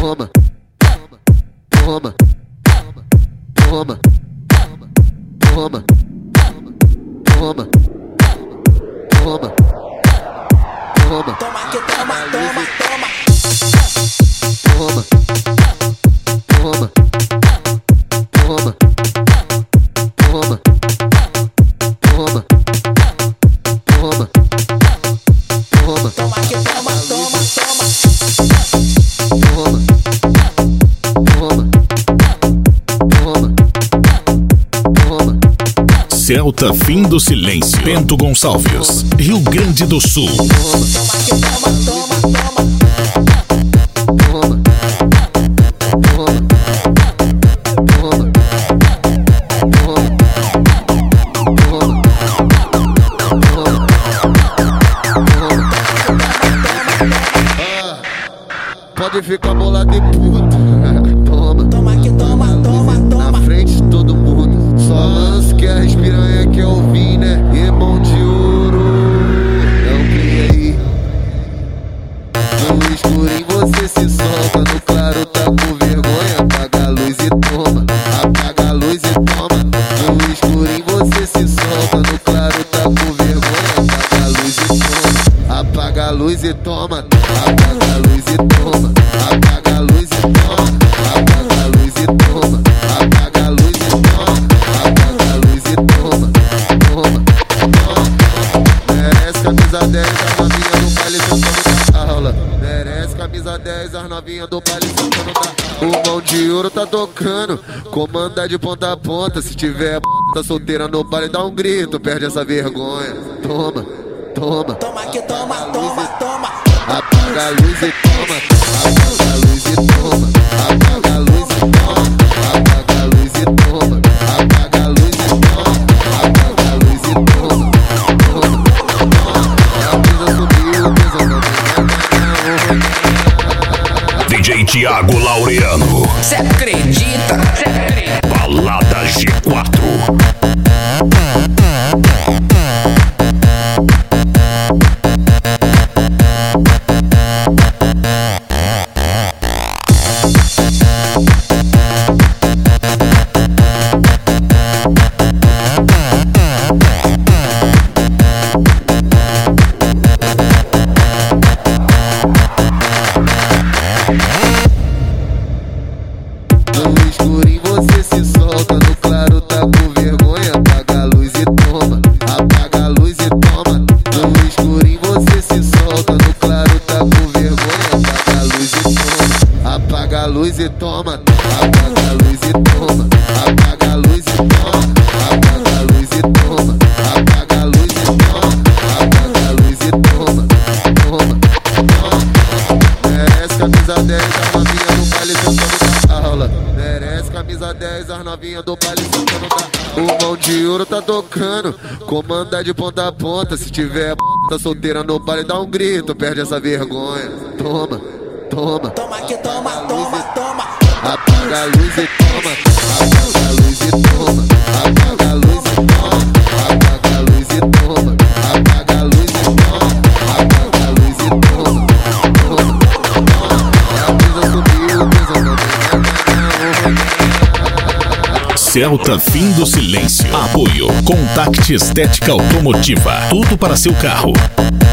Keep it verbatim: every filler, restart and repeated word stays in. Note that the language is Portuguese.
toma, toma, toma, toma, toma, toma, toma, Toma que toma, toma, toma. toma, toma, toma, toma, toma, toma, toma, Toma que toma, toma, toma. toma, toma, toma, toma. Celta Fim do Silêncio, Bento Gonçalves, Rio Grande do Sul. Toma que toma, toma, toma. Toma, toma, toma, toma, toma, toma. Pode ficar bolado e puta. Toma, Toma que toma, toma, na toma. frente de todo mundo. Só lance que as piranha que eu vi, né? Irmão de ouro, não cria aí. No escurinho você se solta, no claro tá com vergonha. Apaga a luz e toma, apaga a luz e toma. No escurinho você se solta, no claro tá com vergonha. Apaga a luz e toma, apaga a luz e toma, apaga a luz e toma, apaga a luz e toma, apaga a luz e toma, apaga a luz e toma, apaga a luz e toma, toma, toma. Merece camisa dez, a novinha do baile sentando na aula. Merece camisa dez, as novinhas do baile sentando na. O mão de ouro tá tocando, comanda de ponta a ponta. Se tiver tá solteira no baile, dá um grito, perde essa vergonha. Toma, toma, Toma que toma, toma, toma. apaga a luz e toma, apaga a luz e toma, apaga a luz e toma, apaga a luz e toma, apaga a luz e toma, apaga a luz e toma, toma, toma. A brisa subiu, a brisa não. D J Thiago Laureano, Cê acredita? Cê acredita? Balada G quatro. No escurinho você se solta, no claro tá com vergonha. Apaga a luz e toma, apaga a luz e toma. No escurinho você se solta, no claro tá com vergonha. Apaga a luz e toma, apaga a luz e toma, apaga a luz e toma, apaga a luz e toma, apaga a luz e toma, apaga a luz e toma, apaga a luz e toma, toma, toma. Merece camisa dez, a novinha do baile sentando na aula. Merece camisa dez, as novinhas do baile sentando na. O mão de ouro tá tocando, comanda de ponta a ponta. Se tiver tá solteira no baile, dá um grito, perde essa vergonha. Toma, toma, Toma que toma, toma, toma. apaga a luz e toma, apaga a luz e toma, apaga a luz e toma, apaga a luz e toma, apaga a luz e toma, apaga a luz e toma, toma, toma. A brisa subiu, a brisa não. Celta Fim do Silêncio. Apoio Contact Estética Automotiva. Tudo para seu carro.